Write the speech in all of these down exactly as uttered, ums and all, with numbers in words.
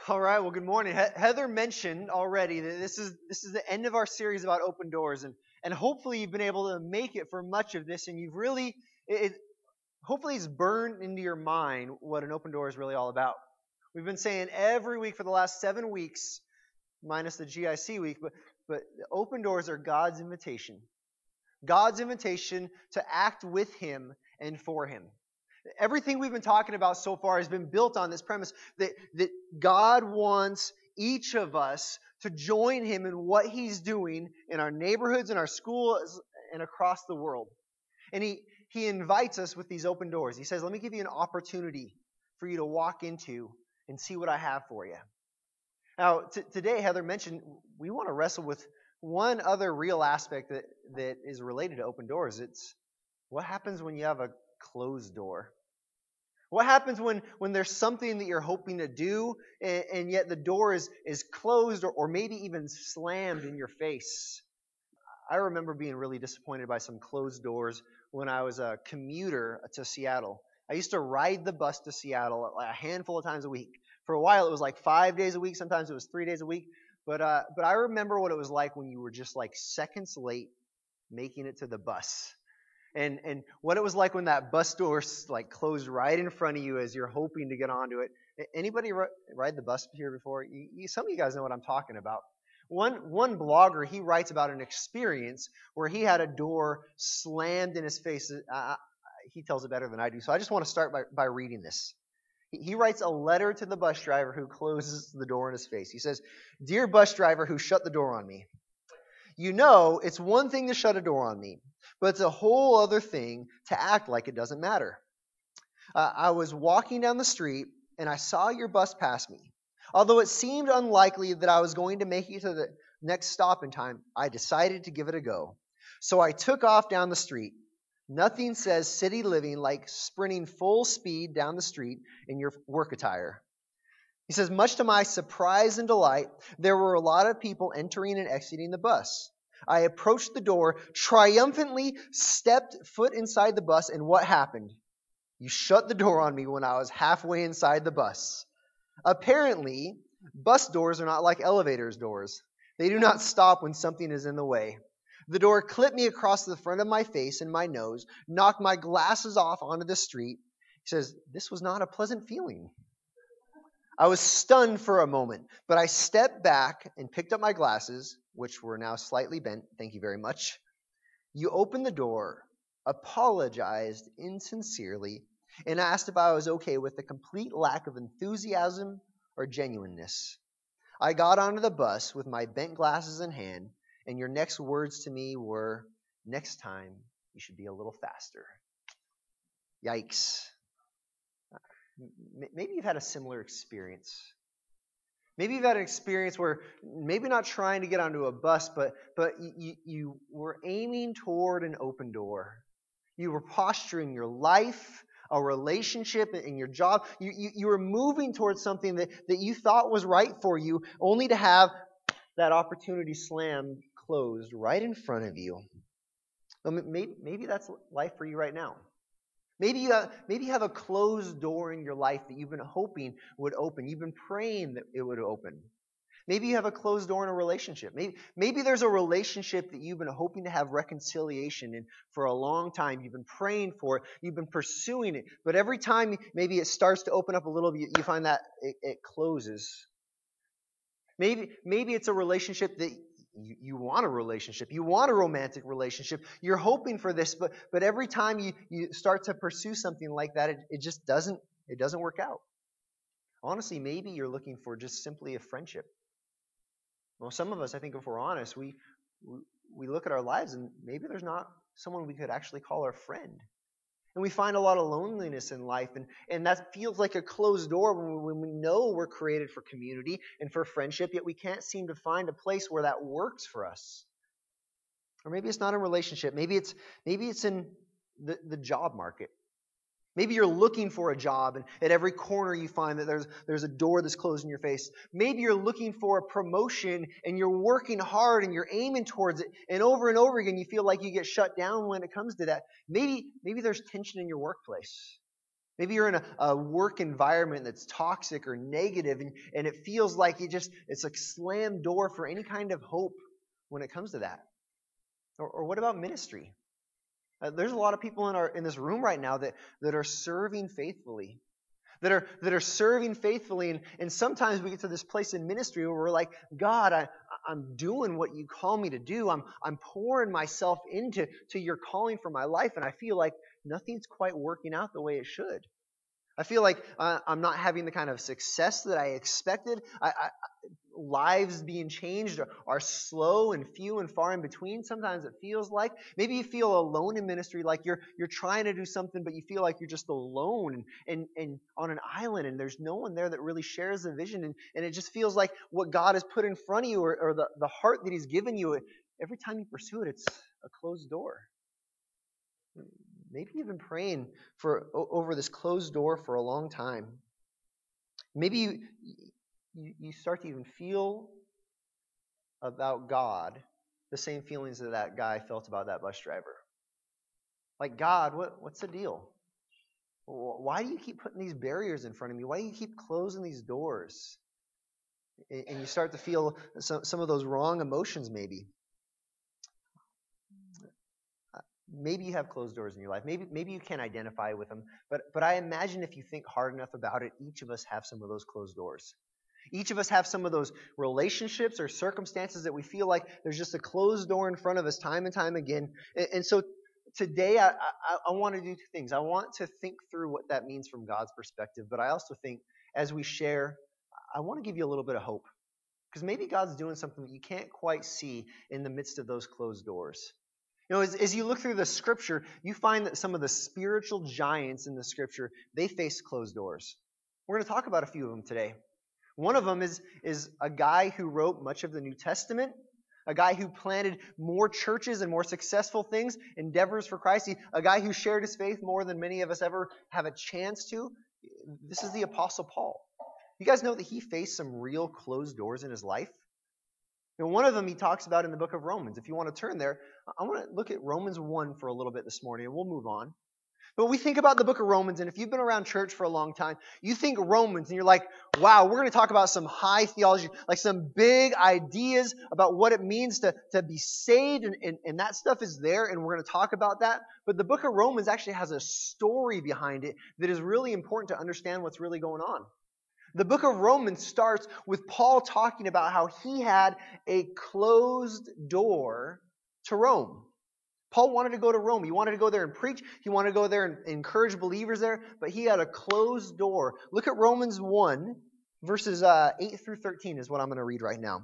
All right. Well, good morning. He- Heather mentioned already that this is this is the end of our series about open doors, and and hopefully you've been able to make it for much of this, and you've really it, it hopefully it's burned into your mind what an open door is really all about. We've been saying every week for the last seven weeks, minus the G I C week, but but open doors are God's invitation, God's invitation to act with Him and for Him. Everything we've been talking about so far has been built on this premise that, that God wants each of us to join Him in what He's doing in our neighborhoods, in our schools, and across the world. And He, he invites us with these open doors. He says, let me give you an opportunity for you to walk into and see what I have for you. Now, t- today, Heather mentioned we want to wrestle with one other real aspect that, that is related to open doors. It's what happens when you have a closed door? What happens when, when there's something that you're hoping to do and, and yet the door is, is closed or, or maybe even slammed in your face? I remember being really disappointed by some closed doors when I was a commuter to Seattle. I used to ride the bus to Seattle like a handful of times a week. For a while, it was like five days a week. Sometimes it was three days a week. But uh, but I remember what it was like when you were just like seconds late making it to the bus. And and what it was like when that bus door like closed right in front of you as you're hoping to get onto it. Anybody ride the bus here before? You, you, some of you guys know what I'm talking about. One one blogger, he writes about an experience where he had a door slammed in his face. Uh, he tells it better than I do, so I just want to start by, by reading this. He, he writes a letter to the bus driver who closes the door in his face. He says, "Dear bus driver who shut the door on me, you know it's one thing to shut a door on me, but it's a whole other thing to act like it doesn't matter. Uh, I was walking down the street and I saw your bus pass me. Although it seemed unlikely that I was going to make it to the next stop in time, I decided to give it a go. So I took off down the street. Nothing says city living like sprinting full speed down the street in your work attire." He says, much to my surprise and delight, there were a lot of people entering and exiting the bus. I approached the door, triumphantly stepped foot inside the bus, and what happened? You shut the door on me when I was halfway inside the bus. Apparently, bus doors are not like elevators doors. They do not stop when something is in the way. The door clipped me across the front of my face and my nose, knocked my glasses off onto the street. He says, this was not a pleasant feeling. I was stunned for a moment, but I stepped back and picked up my glasses, which were now slightly bent. Thank you very much. You opened the door, apologized insincerely, and asked if I was okay with the complete lack of enthusiasm or genuineness. I got onto the bus with my bent glasses in hand, and your next words to me were, next time you should be a little faster. Yikes. Maybe you've had a similar experience. Maybe you've had an experience where maybe not trying to get onto a bus, but but you, you were aiming toward an open door. You were posturing your life, a relationship, and your job. You, you, you were moving towards something that, that you thought was right for you, only to have that opportunity slammed closed right in front of you. Maybe, maybe that's life for you right now. Maybe you, have, maybe you have a closed door in your life that you've been hoping would open. You've been praying that it would open. Maybe you have a closed door in a relationship. Maybe, maybe there's a relationship that you've been hoping to have reconciliation in for a long time. You've been praying for it. You've been pursuing it. But every time maybe it starts to open up a little bit, you find that it, it closes. Maybe, maybe it's a relationship that You, you want a relationship. You want a romantic relationship. You're hoping for this, but but every time you, you start to pursue something like that, it, it just doesn't it doesn't work out. Honestly, maybe you're looking for just simply a friendship. Well, some of us, I think if we're honest, we we, we look at our lives and maybe there's not someone we could actually call our friend. And we find a lot of loneliness in life, and, and that feels like a closed door when we, when we know we're created for community and for friendship, yet we can't seem to find a place where that works for us. Or maybe it's not a relationship. Maybe it's maybe it's in the, the job market. Maybe you're looking for a job, and at every corner you find that there's there's a door that's closed in your face. Maybe you're looking for a promotion, and you're working hard, and you're aiming towards it, and over and over again you feel like you get shut down when it comes to that. Maybe maybe there's tension in your workplace. Maybe you're in a, a work environment that's toxic or negative, and, and it feels like it just it's like slam door for any kind of hope when it comes to that. Or, or what about ministry? Uh, there's a lot of people in our in this room right now that, that are serving faithfully. That are that are serving faithfully, and, and sometimes we get to this place in ministry where we're like, God, I, I'm doing what you call me to do. I'm I'm pouring myself into to your calling for my life, and I feel like nothing's quite working out the way it should. I feel like uh, I'm not having the kind of success that I expected. I, I, lives being changed are, are slow and few and far in between. Sometimes it feels like. Maybe you feel alone in ministry, like you're you're trying to do something, but you feel like you're just alone and, and, and on an island, and there's no one there that really shares the vision. And, and it just feels like what God has put in front of you, or, or the, the heart that He's given you, every time you pursue it, it's a closed door. Maybe you've been praying for over this closed door for a long time. Maybe you, you, you start to even feel about God the same feelings that that guy felt about that bus driver. Like, God, what, what's the deal? Why do you keep putting these barriers in front of me? Why do you keep closing these doors? And you start to feel some, some of those wrong emotions maybe. Maybe you have closed doors in your life. Maybe maybe you can't identify with them. But but I imagine if you think hard enough about it, each of us have some of those closed doors. Each of us have some of those relationships or circumstances that we feel like there's just a closed door in front of us time and time again. And, and so today I, I, I want to do two things. I want to think through what that means from God's perspective. But I also think as we share, I want to give you a little bit of hope. Because maybe God's doing something that you can't quite see in the midst of those closed doors. You know, as, as you look through the Scripture, you find that some of the spiritual giants in the Scripture, they face closed doors. We're going to talk about a few of them today. One of them is, is a guy who wrote much of the New Testament, a guy who planted more churches and more successful things, endeavors for Christ, he, a guy who shared his faith more than many of us ever have a chance to. This is the Apostle Paul. You guys know that he faced some real closed doors in his life? And one of them he talks about in the book of Romans. If you want to turn there, I want to look at Romans one for a little bit this morning, and we'll move on. But we think about the book of Romans, and if you've been around church for a long time, you think Romans, and you're like, wow, we're going to talk about some high theology, like some big ideas about what it means to, to be saved, and, and, and that stuff is there, and we're going to talk about that. But the book of Romans actually has a story behind it that is really important to understand what's really going on. The book of Romans starts with Paul talking about how he had a closed door to Rome. Paul wanted to go to Rome. He wanted to go there and preach. He wanted to go there and encourage believers there, but he had a closed door. Look at Romans one, verses uh, eight through thirteen is what I'm going to read right now.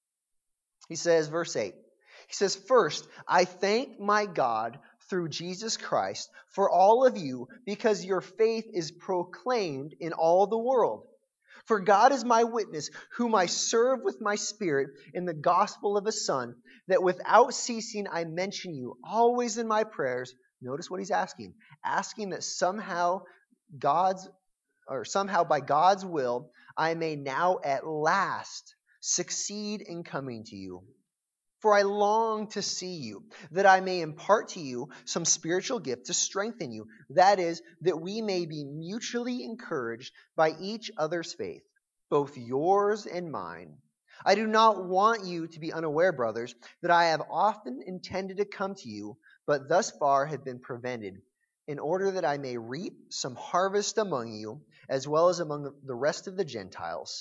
He says, verse eight, he says, "First, I thank my God through Jesus Christ for all of you, because your faith is proclaimed in all the world. For God is my witness, whom I serve with my spirit in the gospel of His Son, that without ceasing I mention you always in my prayers." Notice what he's asking. Asking that somehow God's, or somehow by God's will, I may now at last succeed in coming to you. For I long to see you, that I may impart to you some spiritual gift to strengthen you. That is, that we may be mutually encouraged by each other's faith, both yours and mine. I do not want you to be unaware, brothers, that I have often intended to come to you, but thus far have been prevented, in order that I may reap some harvest among you, as well as among the rest of the Gentiles.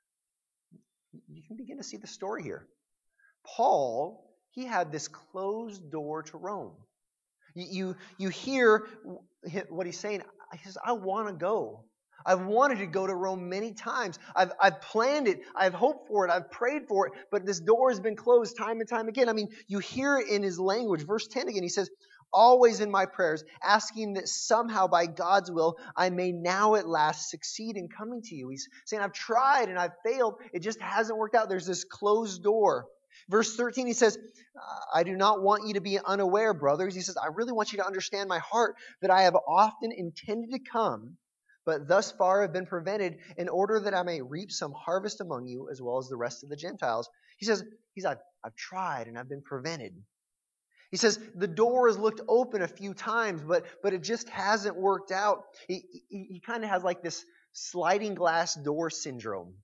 You can begin to see the story here. Paul, he had this closed door to Rome. You, you, you hear what he's saying. He says, I want to go. I've wanted to go to Rome many times. I've, I've planned it. I've hoped for it. I've prayed for it. But this door has been closed time and time again. I mean, you hear it in his language. Verse ten again, he says, always in my prayers, asking that somehow by God's will, I may now at last succeed in coming to you. He's saying, I've tried and I've failed. It just hasn't worked out. There's this closed door. Verse thirteen, he says, I do not want you to be unaware, brothers. He says, I really want you to understand my heart, that I have often intended to come, but thus far have been prevented, in order that I may reap some harvest among you, as well as the rest of the Gentiles. He says, he's, I've, I've tried and I've been prevented. He says the door has looked open a few times, but but it just hasn't worked out. He, he, he kind of has like this sliding glass door syndrome.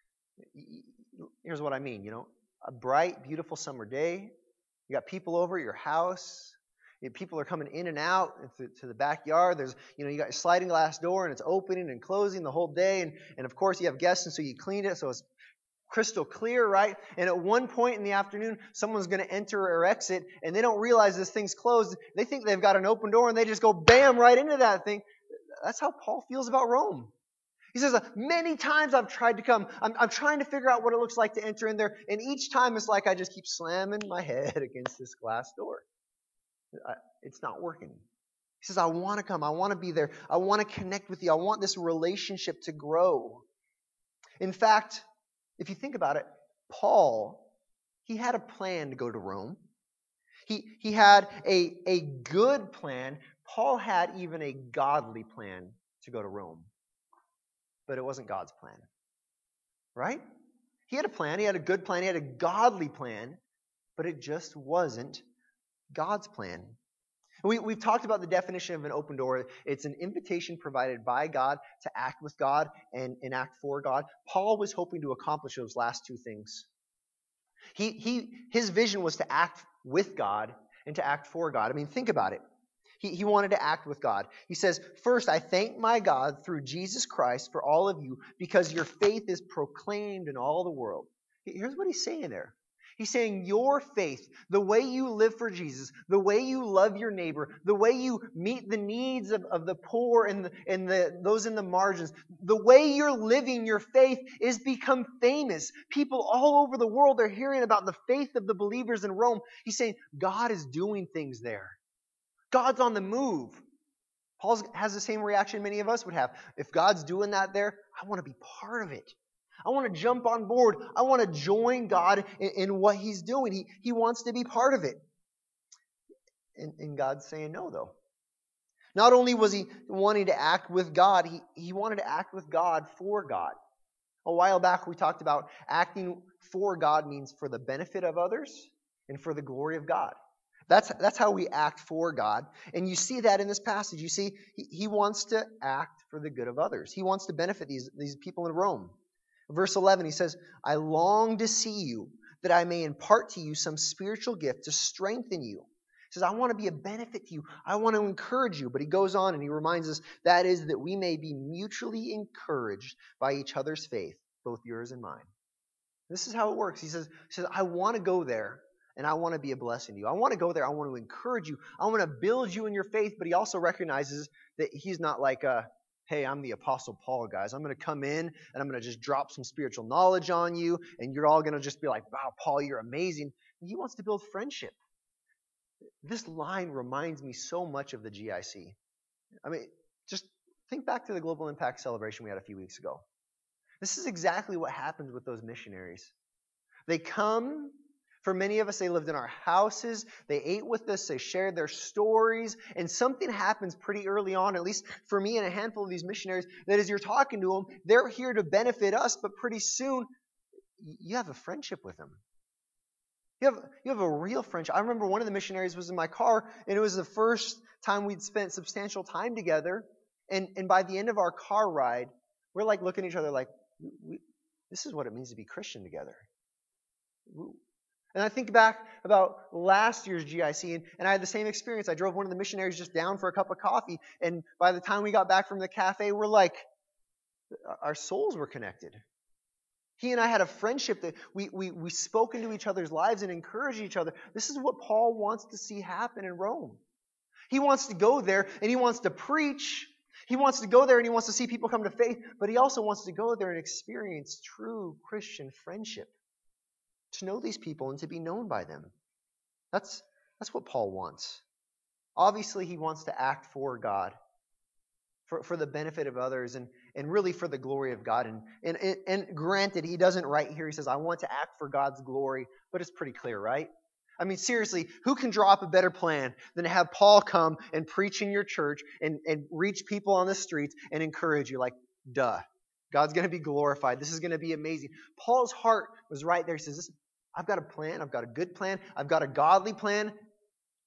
Here's what I mean, you know. A bright, beautiful summer day. You got people over at your house. You know, people are coming in and out to, to the backyard. There's, you know, you got a sliding glass door and it's opening and closing the whole day. And, and of course you have guests, and so you clean it so it's crystal clear, right? And at one point in the afternoon, someone's going to enter or exit, and they don't realize this thing's closed. They think they've got an open door, and they just go bam right into that thing. That's how Paul feels about Rome. He says, many times I've tried to come. I'm, I'm trying to figure out what it looks like to enter in there, and each time it's like I just keep slamming my head against this glass door. I, it's not working. He says, I want to come. I want to be there. I want to connect with you. I want this relationship to grow. In fact, if you think about it, Paul, he had a plan to go to Rome. He, he had a, a good plan. Paul had even a godly plan to go to Rome. But it wasn't God's plan. Right? He had a plan. He had a good plan. He had a godly plan. But it just wasn't God's plan. We, we've talked about the definition of an open door. It's an invitation provided by God to act with God and, and act for God. Paul was hoping to accomplish those last two things. He, he, his vision was to act with God and to act for God. I mean, think about it. He, he wanted to act with God. He says, first, I thank my God through Jesus Christ for all of you because your faith is proclaimed in all the world. Here's what he's saying there. He's saying your faith, the way you live for Jesus, the way you love your neighbor, the way you meet the needs of, of the poor and, the, and the, those in the margins, the way you're living your faith is become famous. People all over the world are hearing about the faith of the believers in Rome. He's saying God is doing things there. God's on the move. Paul has the same reaction many of us would have. If God's doing that there, I want to be part of it. I want to jump on board. I want to join God in, in what He's doing. He, he wants to be part of it. And, and God's saying no, though. Not only was He wanting to act with God, he, he wanted to act with God for God. A while back we talked about acting for God means for the benefit of others and for the glory of God. That's, that's how we act for God. And you see that in this passage. You see, he, he wants to act for the good of others. He wants to benefit these, these people in Rome. Verse eleven, he says, I long to see you, that I may impart to you some spiritual gift to strengthen you. He says, I want to be a benefit to you. I want to encourage you. But he goes on and he reminds us, that is that we may be mutually encouraged by each other's faith, both yours and mine. This is how it works. He says, he says I want to go there, and I want to be a blessing to you. I want to go there. I want to encourage you. I want to build you in your faith. But he also recognizes that he's not like a, hey, I'm the Apostle Paul, guys. I'm going to come in and I'm going to just drop some spiritual knowledge on you, and you're all going to just be like, wow, Paul, you're amazing. And he wants to build friendship. This line reminds me so much of the G I C. I mean, just think back to the Global Impact celebration we had a few weeks ago. This is exactly what happens with those missionaries. They come. For many of us, they lived in our houses, they ate with us, they shared their stories, and something happens pretty early on, at least for me and a handful of these missionaries, that as you're talking to them, they're here to benefit us, but pretty soon, you have a friendship with them. You have, you have a real friendship. I remember one of the missionaries was in my car, and it was the first time we'd spent substantial time together, and, and by the end of our car ride, we're like looking at each other like, we, this is what it means to be Christian together. We, And I think back about last year's G I C, and, and I had the same experience. I drove one of the missionaries just down for a cup of coffee, and by the time we got back from the cafe, we're like, our souls were connected. He and I had a friendship that we, we, we spoke into each other's lives and encouraged each other. This is what Paul wants to see happen in Rome. He wants to go there, and he wants to preach. He wants to go there, and he wants to see people come to faith, but he also wants to go there and experience true Christian friendship. To know these people and to be known by them. That's, that's what Paul wants. Obviously, he wants to act for God, for, for the benefit of others, and, and really for the glory of God. And, and, and granted, he doesn't write here, he says, I want to act for God's glory, but it's pretty clear, right? I mean, seriously, who can draw up a better plan than to have Paul come and preach in your church and, and reach people on the streets and encourage you? Like, duh. God's going to be glorified. This is going to be amazing. Paul's heart was right there. He says, listen, I've got a plan. I've got a good plan. I've got a godly plan.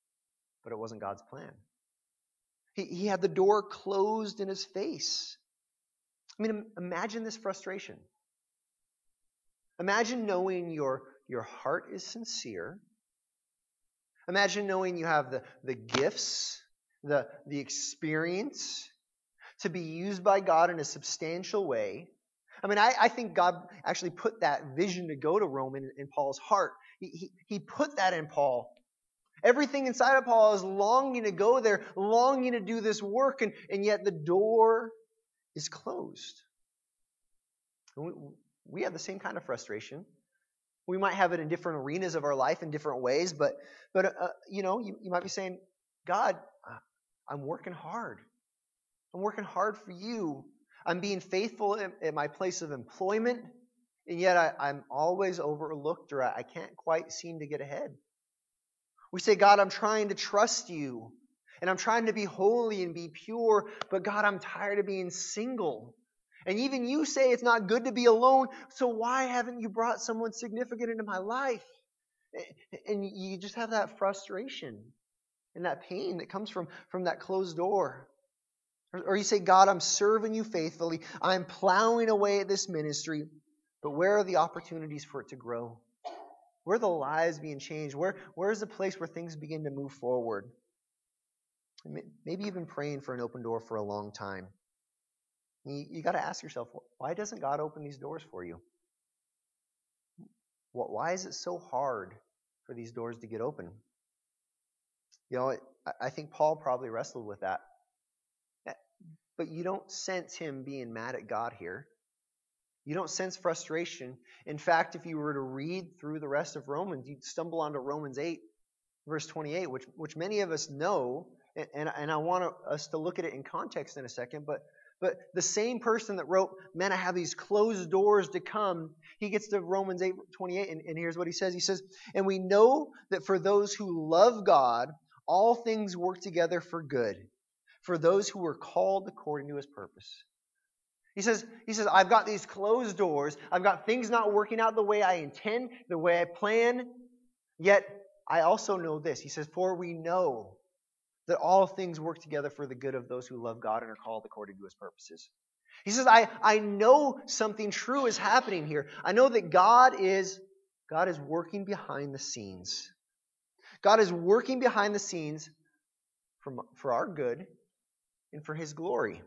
but it wasn't God's plan. He, he had the door closed in his face. I mean, imagine this frustration. Imagine knowing your, your heart is sincere. Imagine knowing you have the, the gifts, the, the experience to be used by God in a substantial way. I mean, I, I think God actually put that vision to go to Rome in, in Paul's heart. He, he, he put that in Paul. Everything inside of Paul is longing to go there, longing to do this work, and, and yet the door is closed. We, we have the same kind of frustration. We might have it in different arenas of our life in different ways, but, but uh, you know, you, you might be saying, God, I'm working hard. I'm working hard for you. I'm being faithful at, at my place of employment, and yet I, I'm always overlooked, or I, I can't quite seem to get ahead. We say, God, I'm trying to trust you, and I'm trying to be holy and be pure, but God, I'm tired of being single. And even you say it's not good to be alone, so why haven't you brought someone significant into my life? And you just have that frustration and that pain that comes from, from that closed door. Or you say, God, I'm serving you faithfully. I'm plowing away at this ministry, but where are the opportunities for it to grow? Where are the lives being changed? Where, where is the place where things begin to move forward? Maybe you've been praying for an open door for a long time. You, you got to ask yourself, why doesn't God open these doors for you? Why is it so hard for these doors to get open? You know, I think Paul probably wrestled with that. But you don't sense him being mad at God here. You don't sense frustration. In fact, if you were to read through the rest of Romans, you'd stumble onto Romans eight, verse twenty-eight, which, which many of us know, and, and, and I want us to look at it in context in a second, but But the same person that wrote, man, I have these closed doors to come, he gets to Romans eight twenty-eight, and, and here's what he says. He says, and we know that for those who love God, all things work together for good, for those who are called according to his purpose. He says, he says, I've got these closed doors. I've got things not working out the way I intend, the way I plan. Yet I also know this. He says, for we know that all things work together for the good of those who love God and are called according to his purposes. He says, I, I know something true is happening here. I know that God is, God is working behind the scenes. God is working behind the scenes for, for our good and for his glory.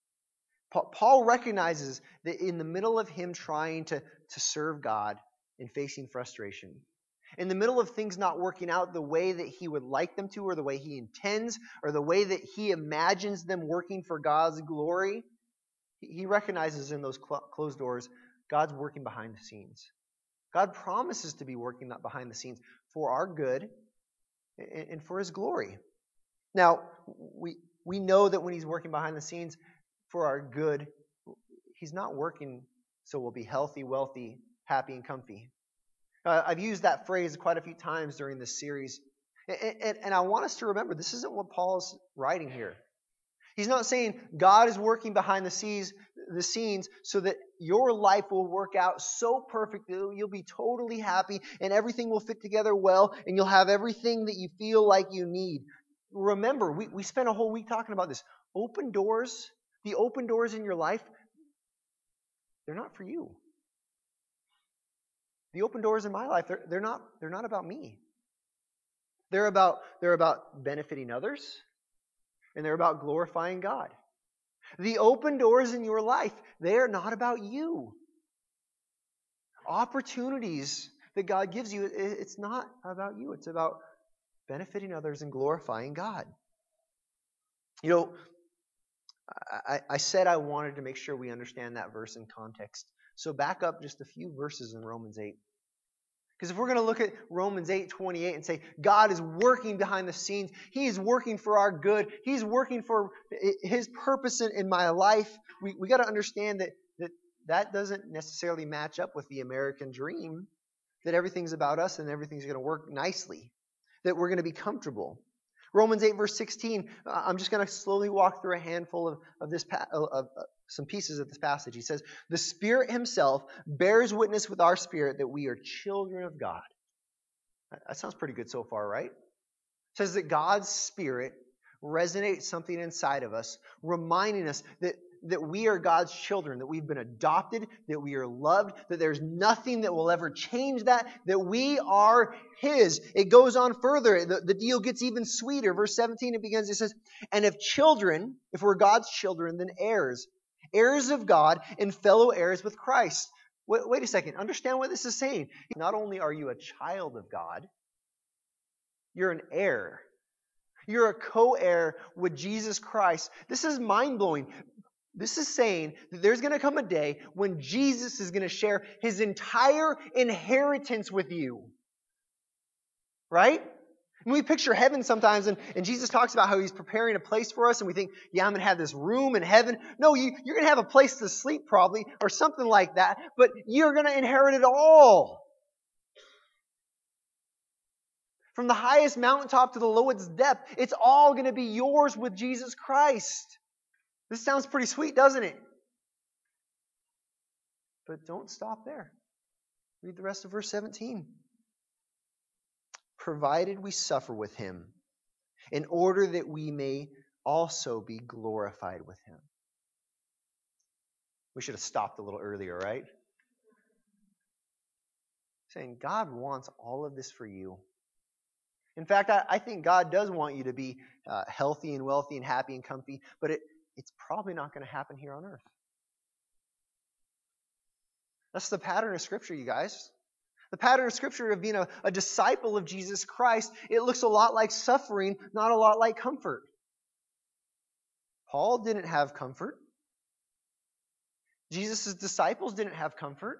Paul recognizes that in the middle of him trying to, to serve God and facing frustration, in the middle of things not working out the way that he would like them to, or the way he intends, or the way that he imagines them working for God's glory, he recognizes in those cl- closed doors, God's working behind the scenes. God promises to be working that behind the scenes for our good and, and for his glory. Now, we we know that when he's working behind the scenes for our good, he's not working so we'll be healthy, wealthy, happy, and comfy. Uh, I've used that phrase quite a few times during this series. And, and, and I want us to remember, this isn't what Paul's writing here. He's not saying God is working behind the scenes, the scenes so that your life will work out so perfectly, you'll be totally happy and everything will fit together well and you'll have everything that you feel like you need. Remember, we, we spent a whole week talking about this. Open doors, the open doors in your life, they're not for you. The open doors in my life, they're, they're not, they're not about me. They're about, they're about benefiting others, and they're about glorifying God. The open doors in your life, they are not about you. Opportunities that God gives you, it's not about you. It's about benefiting others and glorifying God. You know, I, I said I wanted to make sure we understand that verse in context. So back up just a few verses in Romans eight. Because if we're going to look at Romans eight twenty-eight and say, God is working behind the scenes, he is working for our good, he's working for his purpose in, in my life, we, we got to understand that, that that doesn't necessarily match up with the American dream, that everything's about us and everything's going to work nicely, that we're going to be comfortable. Romans eight verse sixteen, I'm just going to slowly walk through a handful of, of this pa- of, of uh, some pieces of this passage. He says, the Spirit himself bears witness with our spirit that we are children of God. That, that sounds pretty good so far, right? says that God's Spirit resonates something inside of us, reminding us that, that we are God's children, that we've been adopted, that we are loved, that there's nothing that will ever change that, that we are His. It goes on further. The, the deal gets even sweeter. Verse seventeen, it begins, it says, and if children, if we're God's children, then heirs, heirs of God and fellow heirs with Christ. Wait, wait a second. Understand what this is saying. Not only are you a child of God, you're an heir. You're a co-heir with Jesus Christ. This is mind-blowing. This is saying that there's going to come a day when Jesus is going to share His entire inheritance with you. Right? And we picture heaven sometimes, and, and Jesus talks about how He's preparing a place for us, and we think, yeah, I'm going to have this room in heaven. No, you, you're going to have a place to sleep probably, or something like that, but you're going to inherit it all. From the highest mountaintop to the lowest depth, it's all going to be yours with Jesus Christ. This sounds pretty sweet, doesn't it? But don't stop there. Read the rest of verse seventeen. Provided we suffer with Him, in order that we may also be glorified with Him. We should have stopped a little earlier, right? Saying God wants all of this for you. In fact, I, I think God does want you to be uh, healthy and wealthy and happy and comfy, but it, it's probably not going to happen here on earth. That's the pattern of Scripture, you guys. The pattern of Scripture of being a, a disciple of Jesus Christ, it looks a lot like suffering, not a lot like comfort. Paul didn't have comfort. Jesus' disciples didn't have comfort.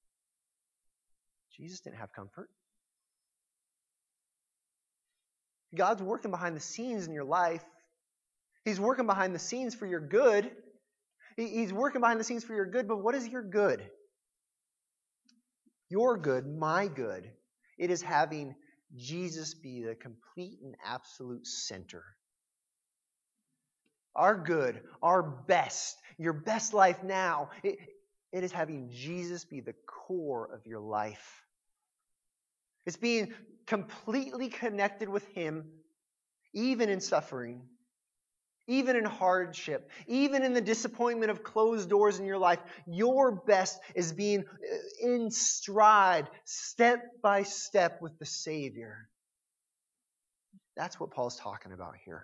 Jesus didn't have comfort. God's working behind the scenes in your life. He's working behind the scenes for your good. He's working behind the scenes for your good, but what is your good? Your good, my good. It is having Jesus be the complete and absolute center. Our good, our best, your best life now, it, it is having Jesus be the core of your life. It's being completely connected with Him, even in suffering, even in hardship, even in the disappointment of closed doors in your life. Your best is being in stride, step by step with the Savior. That's what Paul's talking about here.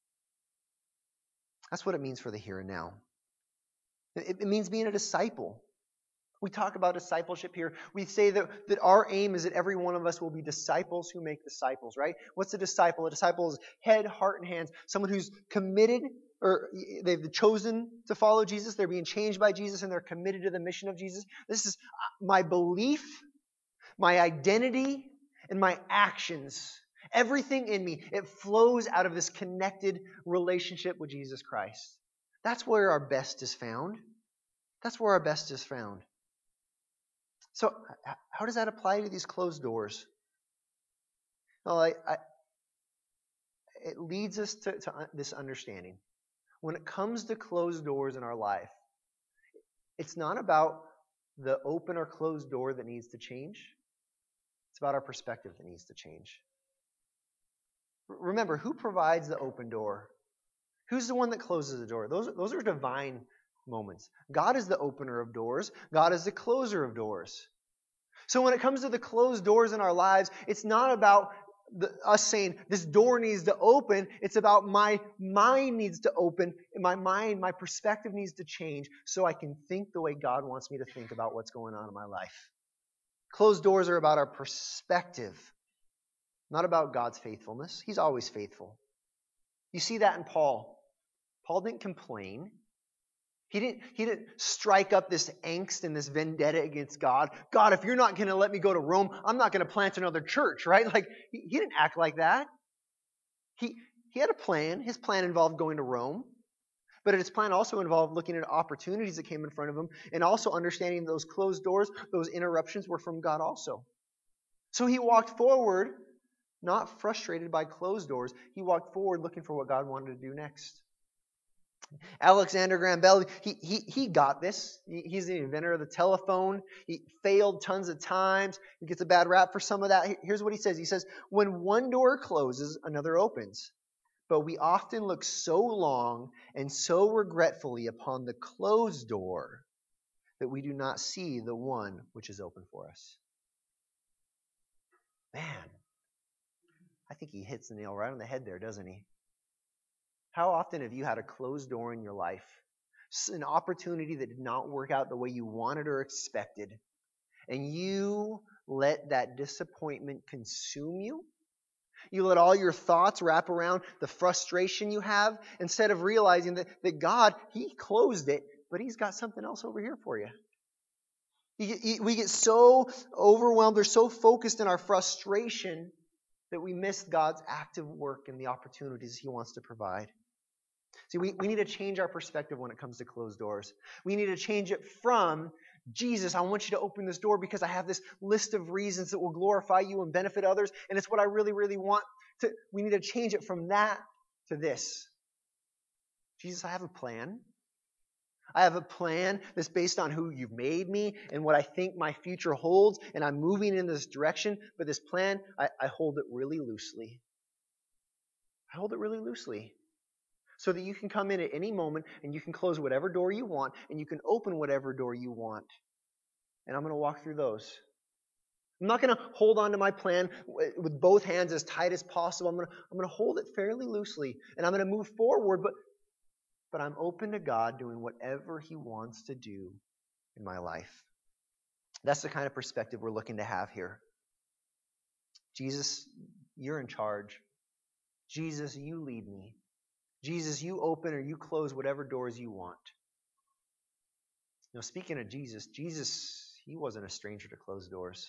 That's what it means for the here and now. It, it means being a disciple. We talk about discipleship here. We say that, that our aim is that every one of us will be disciples who make disciples, right? What's a disciple? A disciple is head, heart, and hands. Someone who's committed, or they've chosen to follow Jesus. They're being changed by Jesus, and they're committed to the mission of Jesus. This is my belief, my identity, and my actions. Everything in me, it flows out of this connected relationship with Jesus Christ. That's where our best is found. That's where our best is found. So how does that apply to these closed doors? Well, I, I, it leads us to, to this understanding. When it comes to closed doors in our life, it's not about the open or closed door that needs to change. It's about our perspective that needs to change. Remember, who provides the open door? Who's the one that closes the door? Those, those are divine moments. God is the opener of doors. God is the closer of doors. So when it comes to the closed doors in our lives, it's not about the, us saying, this door needs to open. It's about my mind needs to open. My mind, my perspective needs to change so I can think the way God wants me to think about what's going on in my life. Closed doors are about our perspective, not about God's faithfulness. He's always faithful. You see that in Paul. Paul didn't complain. He didn't, he didn't strike up this angst and this vendetta against God. God, if you're not going to let me go to Rome, I'm not going to plant another church, right? Like, he, he didn't act like that. He, he had a plan. His plan involved going to Rome. But his plan also involved looking at opportunities that came in front of him and also understanding those closed doors, those interruptions were from God also. So he walked forward, not frustrated by closed doors. He walked forward looking for what God wanted to do next. Alexander Graham Bell, he, he, he got this. He, he's the inventor of the telephone. He failed tons of times. He gets a bad rap for some of that. Here's what he says. He says, when one door closes, another opens. But we often look so long and so regretfully upon the closed door that we do not see the one which is open for us. Man, I think he hits the nail right on the head there, doesn't he? How often have you had a closed door in your life? An opportunity that did not work out the way you wanted or expected. And you let that disappointment consume you? You let all your thoughts wrap around the frustration you have instead of realizing that, that God, He closed it, but He's got something else over here for you. You, you. We get so overwhelmed or so focused in our frustration that we miss God's active work and the opportunities He wants to provide. See, we, we need to change our perspective when it comes to closed doors. We need to change it from, Jesus, I want you to open this door because I have this list of reasons that will glorify you and benefit others, and it's what I really, really want. To. We need to change it from that to this. Jesus, I have a plan. I have a plan that's based on who you've made me and what I think my future holds, and I'm moving in this direction, but this plan, I, I hold it really loosely. I hold it really loosely. So that you can come in at any moment and you can close whatever door you want and you can open whatever door you want. And I'm going to walk through those. I'm not going to hold on to my plan with both hands as tight as possible. I'm going to, I'm going to hold it fairly loosely and I'm going to move forward, but, but I'm open to God doing whatever He wants to do in my life. That's the kind of perspective we're looking to have here. Jesus, you're in charge. Jesus, you lead me. Jesus, you open or you close whatever doors you want. Now, speaking of Jesus, Jesus, He wasn't a stranger to closed doors.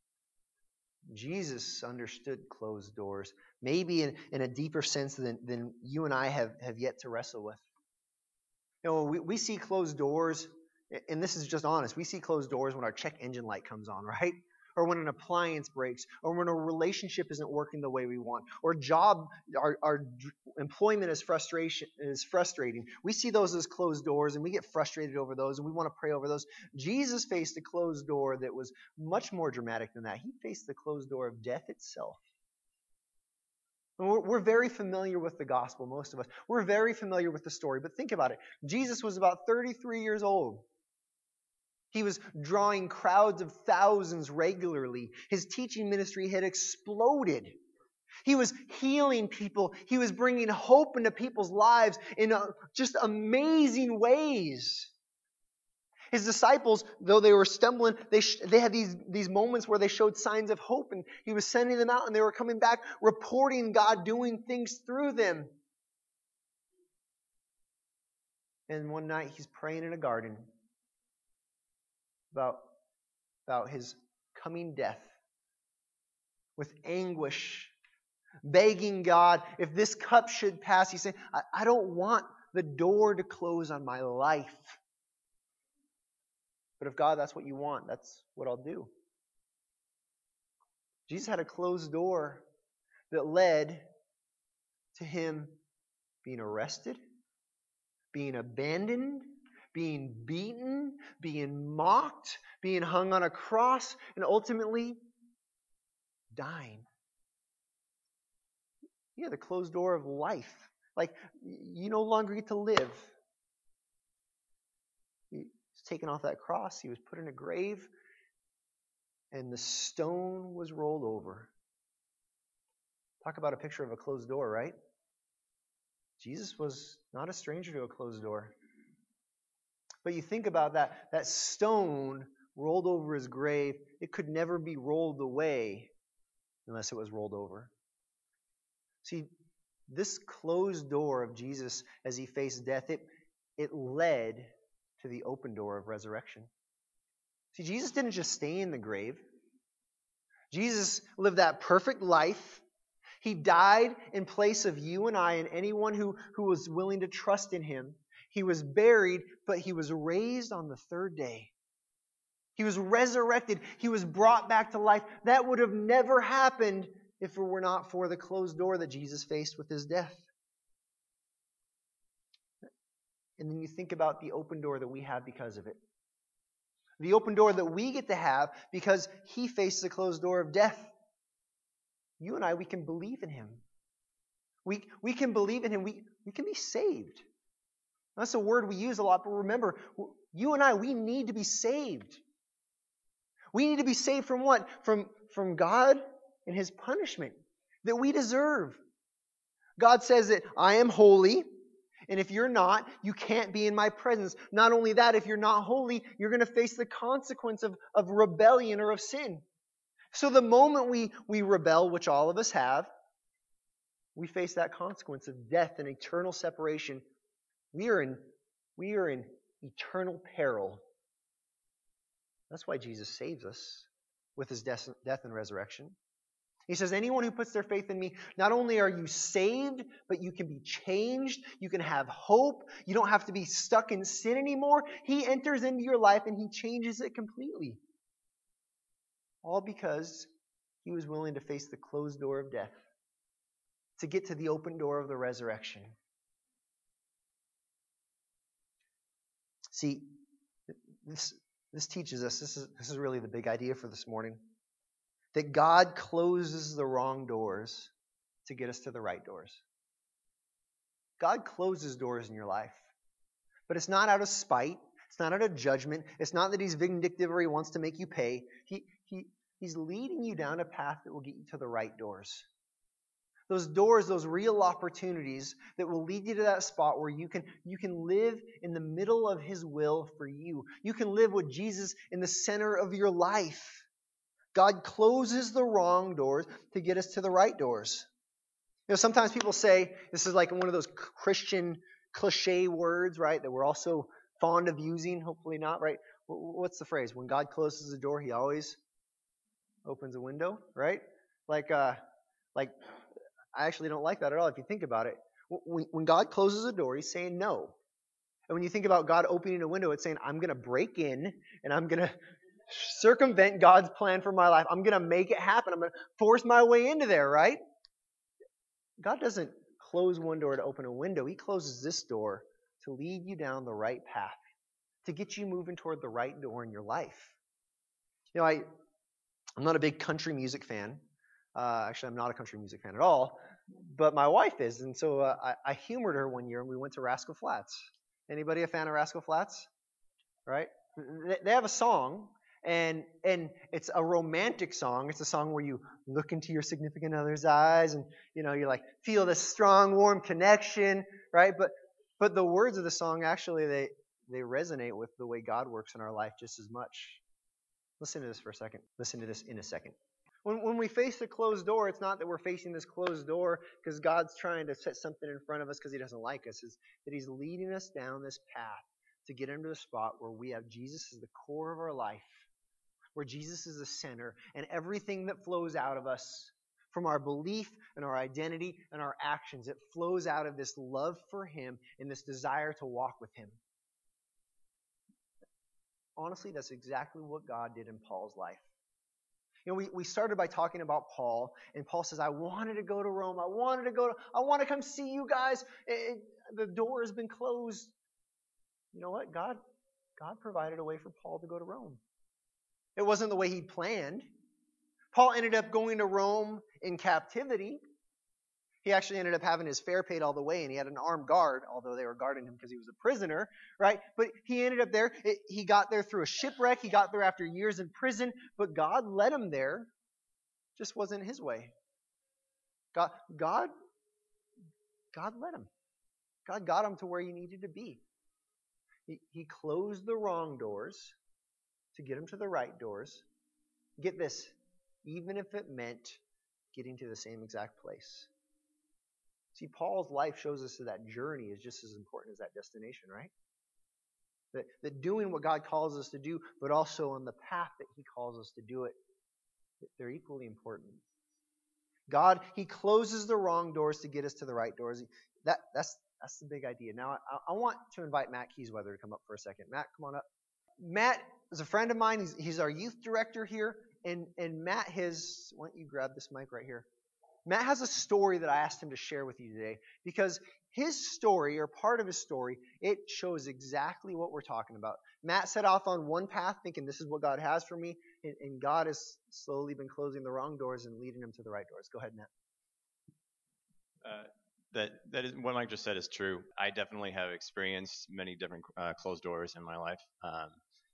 Jesus understood closed doors, maybe in, in a deeper sense than, than you and I have, have yet to wrestle with. You know, we, we see closed doors, and this is just honest, we see closed doors when our check engine light comes on, right? Or when an appliance breaks, or when a relationship isn't working the way we want, or job, our, our employment is frustration is frustrating. We see those as closed doors, and we get frustrated over those, and we want to pray over those. Jesus faced a closed door that was much more dramatic than that. He faced the closed door of death itself. And we're, we're very familiar with the gospel, most of us. We're very familiar with the story, but think about it. Jesus was about thirty-three years old. He was drawing crowds of thousands regularly. His teaching ministry had exploded. He was healing people. He was bringing hope into people's lives in uh, just amazing ways. His disciples, though they were stumbling, they sh- they had these, these moments where they showed signs of hope, and He was sending them out, and they were coming back, reporting God doing things through them. And one night He's praying in a garden about, about His coming death with anguish, begging God, if this cup should pass, He's saying, I, I don't want the door to close on my life. But if God, that's what you want, that's what I'll do. Jesus had a closed door that led to Him being arrested, being abandoned, being beaten, being mocked, being hung on a cross, and ultimately dying. Yeah, the closed door of life. Like, you no longer get to live. He was taken off that cross. He was put in a grave, and the stone was rolled over. Talk about a picture of a closed door, right? Jesus was not a stranger to a closed door. But you think about that, that stone rolled over His grave, it could never be rolled away unless it was rolled over. See, this closed door of Jesus as He faced death, it, it led to the open door of resurrection. See, Jesus didn't just stay in the grave. Jesus lived that perfect life. He died in place of you and I and anyone who, who was willing to trust in Him. He was buried, but He was raised on the third day. He was resurrected. He was brought back to life. That would have never happened if it were not for the closed door that Jesus faced with His death. And then you think about the open door that we have because of it. The open door that we get to have because he faced the closed door of death. You and I, we can believe in him. We, we can believe in him. We, we can be saved. That's a word we use a lot, but remember, you and I, we need to be saved. We need to be saved from what? From, from God and his punishment that we deserve. God says that I am holy, and if you're not, you can't be in my presence. Not only that, if you're not holy, you're going to face the consequence of, of rebellion or of sin. So the moment we, we rebel, which all of us have, we face that consequence of death and eternal separation. We are in, we are in eternal peril. That's why Jesus saves us with his death, death and resurrection. He says, anyone who puts their faith in me, not only are you saved, but you can be changed. You can have hope. You don't have to be stuck in sin anymore. He enters into your life and he changes it completely. All because he was willing to face the closed door of death to get to the open door of the resurrection. See, this, this teaches us, this is, this is really the big idea for this morning, that God closes the wrong doors to get us to the right doors. God closes doors in your life. But it's not out of spite. It's not out of judgment. It's not that he's vindictive or he wants to make you pay. He, he, he's leading you down a path that will get you to the right doors. Those doors, those real opportunities that will lead you to that spot where you can, you can live in the middle of his will for you. You can live with Jesus in the center of your life. God closes the wrong doors to get us to the right doors. You know, sometimes people say, this is like one of those Christian cliche words, right, that we're also fond of using, hopefully not, right? What's the phrase? When God closes a door, he always opens a window, right? Like, uh, like, I actually don't like that at all if you think about it. When, when God closes a door, he's saying no. And when you think about God opening a window, it's saying, I'm going to break in and I'm going to circumvent God's plan for my life. I'm going to make it happen. I'm going to force my way into there, right? God doesn't close one door to open a window. He closes this door to lead you down the right path, to get you moving toward the right door in your life. You know, I, I'm not a big country music fan. Uh, actually, I'm not a country music fan at all, but my wife is. And so uh, I, I humored her one year and we went to Rascal Flatts. Anybody a fan of Rascal Flatts? Right? They, they have a song. And and it's a romantic song. It's a song where you look into your significant other's eyes and, you know, you like feel this strong, warm connection, right? But but the words of the song, actually, they, they resonate with the way God works in our life just as much. Listen to this for a second. Listen to this in a second. When when we face the closed door, it's not that we're facing this closed door because God's trying to set something in front of us because he doesn't like us. It's that he's leading us down this path to get into a spot where we have Jesus as the core of our life, where Jesus is the center, and everything that flows out of us from our belief and our identity and our actions, it flows out of this love for him and this desire to walk with him. Honestly, that's exactly what God did in Paul's life. You know, we, we started by talking about Paul, and Paul says, I wanted to go to Rome. I wanted to go to, I want to come see you guys. It, it, the door has been closed. You know what? God, God provided a way for Paul to go to Rome. It wasn't the way he planned. Paul ended up going to Rome in captivity. He actually ended up having his fare paid all the way, and he had an armed guard, although they were guarding him because he was a prisoner, right? But he ended up there. It, he got there through a shipwreck. He got there after years in prison, but God led him there. Just wasn't his way. God, God, God led him. God got him to where he needed to be. He, he closed the wrong doors to get him to the right doors. Get this, even if it meant getting to the same exact place. See, Paul's life shows us that that journey is just as important as that destination, right? That, that doing what God calls us to do, but also on the path that he calls us to do it, they're equally important. God, he closes the wrong doors to get us to the right doors. That, that's, that's the big idea. Now, I, I want to invite Matt Kiesweather to come up for a second. Matt, come on up. Matt is a friend of mine. He's, he's our youth director here. And, and Matt has, why don't you grab this mic right here? Matt has a story that I asked him to share with you today because his story, or part of his story, it shows exactly what we're talking about. Matt set off on one path thinking this is what God has for me, and, and God has slowly been closing the wrong doors and leading him to the right doors. Go ahead, Matt. Uh, that that is what Mike just said is true. I definitely have experienced many different uh, closed doors in my life. Um,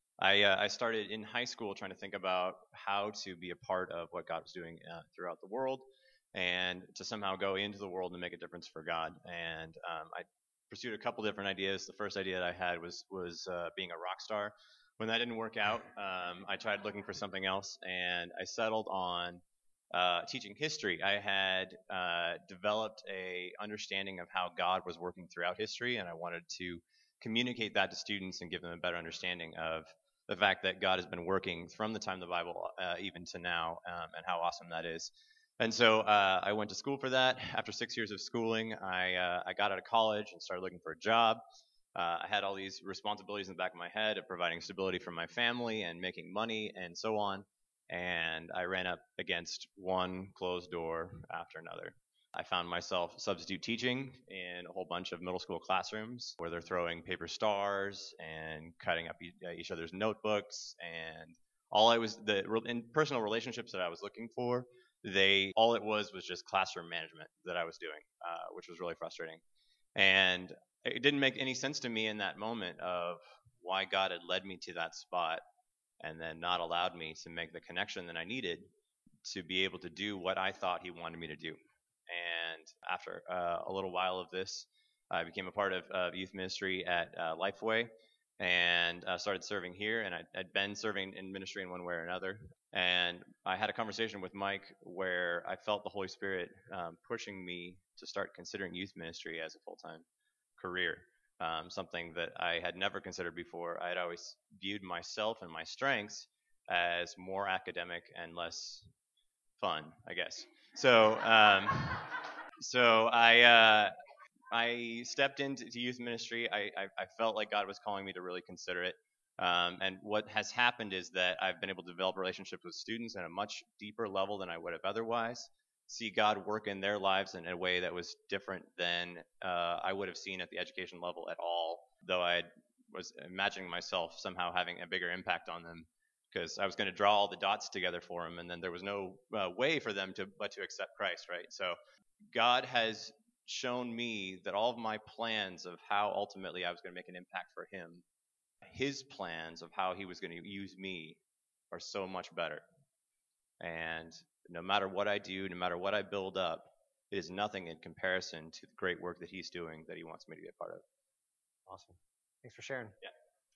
I uh, I started in high school trying to think about how to be a part of what God was doing uh, throughout the world, and to somehow go into the world and make a difference for God. And um, I pursued a couple different ideas. The first idea that I had was was uh, being a rock star. When that didn't work out, um, I tried looking for something else, and I settled on uh, teaching history. I had uh, developed a understanding of how God was working throughout history, and I wanted to communicate that to students and give them a better understanding of the fact that God has been working from the time of the Bible uh, even to now, um, and how awesome that is. And so uh, I went to school for that. After six years of schooling, I uh, I got out of college and started looking for a job. Uh, I had all these responsibilities in the back of my head of providing stability for my family and making money and so on. And I ran up against one closed door after another. I found myself substitute teaching in a whole bunch of middle school classrooms where they're throwing paper stars and cutting up each other's notebooks. And all I was, the in personal relationships that I was looking for, they, all it was was just classroom management that I was doing, uh, which was really frustrating. And it didn't make any sense to me in that moment of why God had led me to that spot and then not allowed me to make the connection that I needed to be able to do what I thought he wanted me to do. And after uh, a little while of this, I became a part of uh, youth ministry at uh, Lifeway and uh, started serving here. And I'd, I'd been serving in ministry in one way or another. And I had a conversation with Mike where I felt the Holy Spirit um, pushing me to start considering youth ministry as a full-time career, um, something that I had never considered before. I had always viewed myself and my strengths as more academic and less fun, I guess. So, um, so I uh, I stepped into youth ministry. I, I I felt like God was calling me to really consider it. Um, and what has happened is that I've been able to develop relationships with students at a much deeper level than I would have otherwise. See God work in their lives in a way that was different than uh, I would have seen at the education level at all, though I was imagining myself somehow having a bigger impact on them because I was going to draw all the dots together for them, and then there was no uh, way for them to but to accept Christ, right? So God has shown me that all of my plans of how ultimately I was going to make an impact for him, his plans of how he was going to use me are so much better. And no matter what I do, no matter what I build up, it is nothing in comparison to the great work that he's doing that he wants me to be a part of. Awesome. Thanks for sharing. Yeah.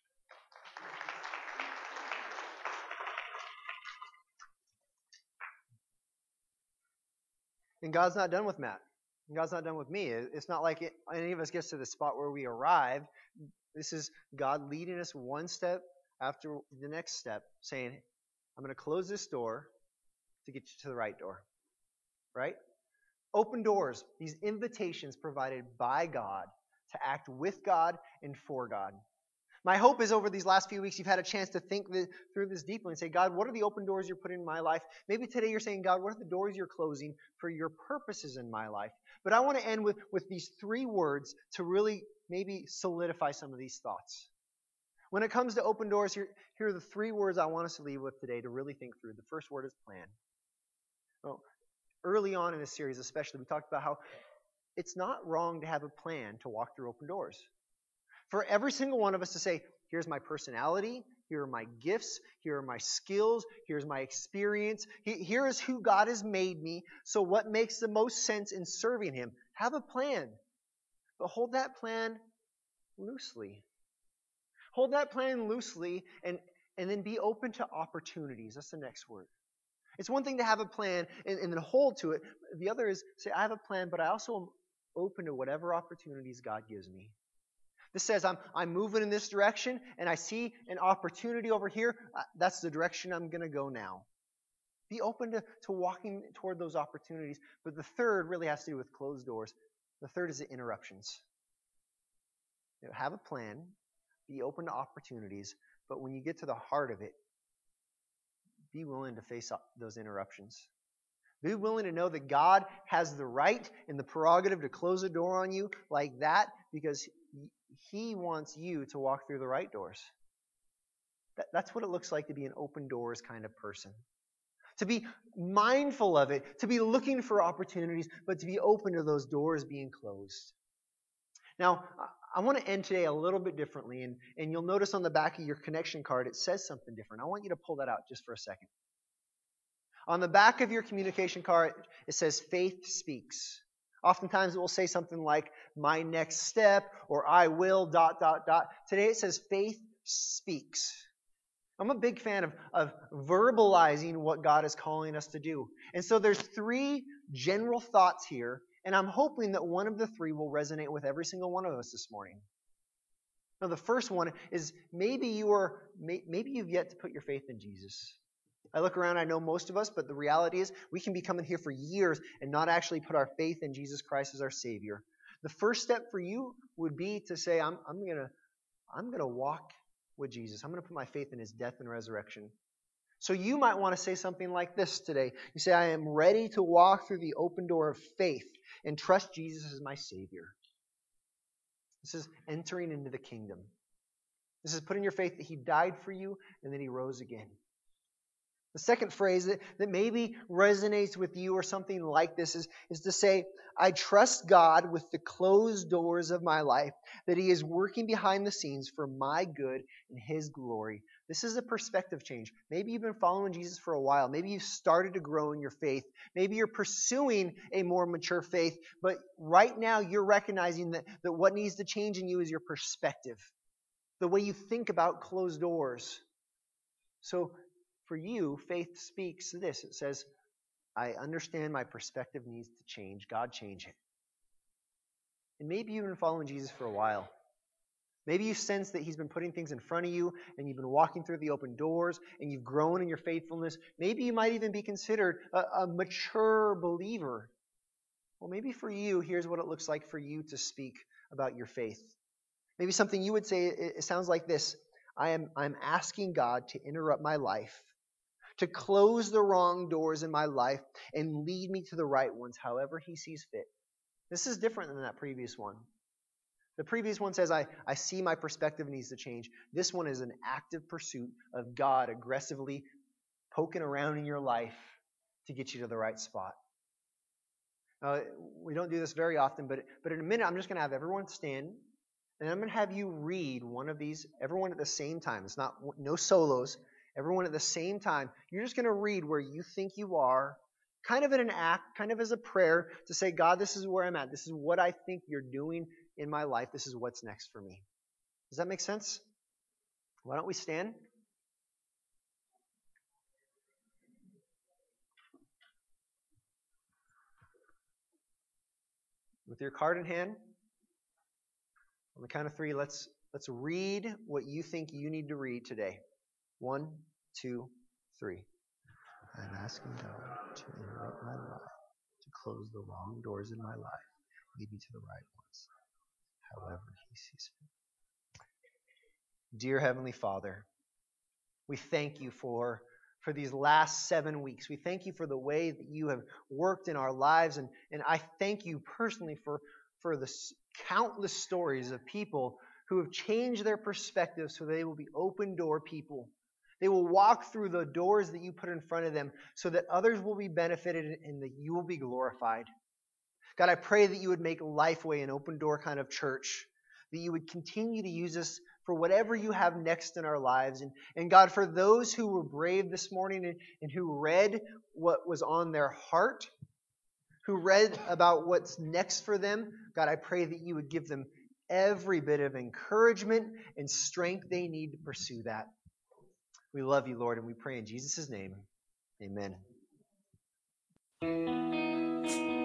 And God's not done with Matt. And God's not done with me. It's not like it, any of us gets to the spot where we arrive. This is God leading us one step after the next step, saying, I'm going to close this door to get you to the right door. Right? Open doors, these invitations provided by God to act with God and for God. My hope is over these last few weeks, you've had a chance to think through this deeply and say, God, what are the open doors you're putting in my life? Maybe today you're saying, God, what are the doors you're closing for your purposes in my life? But I want to end with, with these three words to really maybe solidify some of these thoughts. When it comes to open doors, here, here are the three words I want us to leave with today to really think through. The first word is plan. Well, early on in this series especially, we talked about how it's not wrong to have a plan to walk through open doors. For every single one of us to say, here's my personality, here are my gifts, here are my skills, here's my experience, here is who God has made me, so what makes the most sense in serving him? Have a plan, but hold that plan loosely. Hold that plan loosely and, and then be open to opportunities. That's the next word. It's one thing to have a plan and, and then hold to it. The other is say, I have a plan, but I also am open to whatever opportunities God gives me. This says I'm I'm moving in this direction and I see an opportunity over here. Uh, that's the direction I'm going to go now. Be open to, to walking toward those opportunities. But the third really has to do with closed doors. The third is the interruptions. You know, have a plan. Be open to opportunities. But when you get to the heart of it, be willing to face up those interruptions. Be willing to know that God has the right and the prerogative to close a door on you like that because He wants you to walk through the right doors. That, that's what it looks like to be an open doors kind of person. To be mindful of it, to be looking for opportunities, but to be open to those doors being closed. Now, I want to end today a little bit differently, and, and you'll notice on the back of your connection card it says something different. I want you to pull that out just for a second. On the back of your communication card, it says faith speaks. Oftentimes it will say something like, my next step, or I will, dot, dot, dot. Today it says faith speaks. I'm a big fan of, of verbalizing what God is calling us to do. And so there's three general thoughts here, and I'm hoping that one of the three will resonate with every single one of us this morning. Now, the first one is maybe you are, maybe you've yet to put your faith in Jesus. I look around, I know most of us, but the reality is we can be coming here for years and not actually put our faith in Jesus Christ as our Savior. The first step for you would be to say, I'm, I'm gonna, I'm gonna walk with Jesus. I'm gonna put my faith in His death and resurrection. So you might want to say something like this today. You say, I am ready to walk through the open door of faith and trust Jesus as my Savior. This is entering into the kingdom. This is putting your faith that He died for you and that He rose again. The second phrase that, that maybe resonates with you or something like this is, is to say, I trust God with the closed doors of my life, that He is working behind the scenes for my good and His glory. This is a perspective change. Maybe you've been following Jesus for a while. Maybe you've started to grow in your faith. Maybe you're pursuing a more mature faith, but right now you're recognizing that, that what needs to change in you is your perspective, the way you think about closed doors. So, for you, faith speaks this. It says, I understand my perspective needs to change. God, change it. And maybe you've been following Jesus for a while. Maybe you sense that He's been putting things in front of you and you've been walking through the open doors and you've grown in your faithfulness. Maybe you might even be considered a, a mature believer. Well, maybe for you, here's what it looks like for you to speak about your faith. Maybe something you would say, it, it sounds like this. I am I'm asking God to interrupt my life, to close the wrong doors in my life and lead me to the right ones, however He sees fit. This is different than that previous one. The previous one says, I, I see my perspective needs to change. This one is an active pursuit of God aggressively poking around in your life to get you to the right spot. Now, we don't do this very often, but, but in a minute, I'm just going to have everyone stand, and I'm going to have you read one of these, everyone at the same time. It's not no solos. Everyone at the same time. You're just going to read where you think you are, kind of in an act, kind of as a prayer to say, God, this is where I'm at. This is what I think You're doing in my life. This is what's next for me. Does that make sense? Why don't we stand? With your card in hand, on the count of three, let's let's read what you think you need to read today. One, two, three. I'm asking God to interrupt my life, to close the wrong doors in my life, lead me to the right ones, however He sees fit. Dear Heavenly Father, we thank You for, for these last seven weeks. We thank You for the way that You have worked in our lives, and, and I thank You personally for, for the countless stories of people who have changed their perspective so they will be open door people. They will walk through the doors that You put in front of them so that others will be benefited and that You will be glorified. God, I pray that You would make Lifeway an open door kind of church, that You would continue to use us for whatever You have next in our lives. And, and God, for those who were brave this morning and, and who read what was on their heart, who read about what's next for them, God, I pray that You would give them every bit of encouragement and strength they need to pursue that. We love You, Lord, and we pray in Jesus' name. Amen.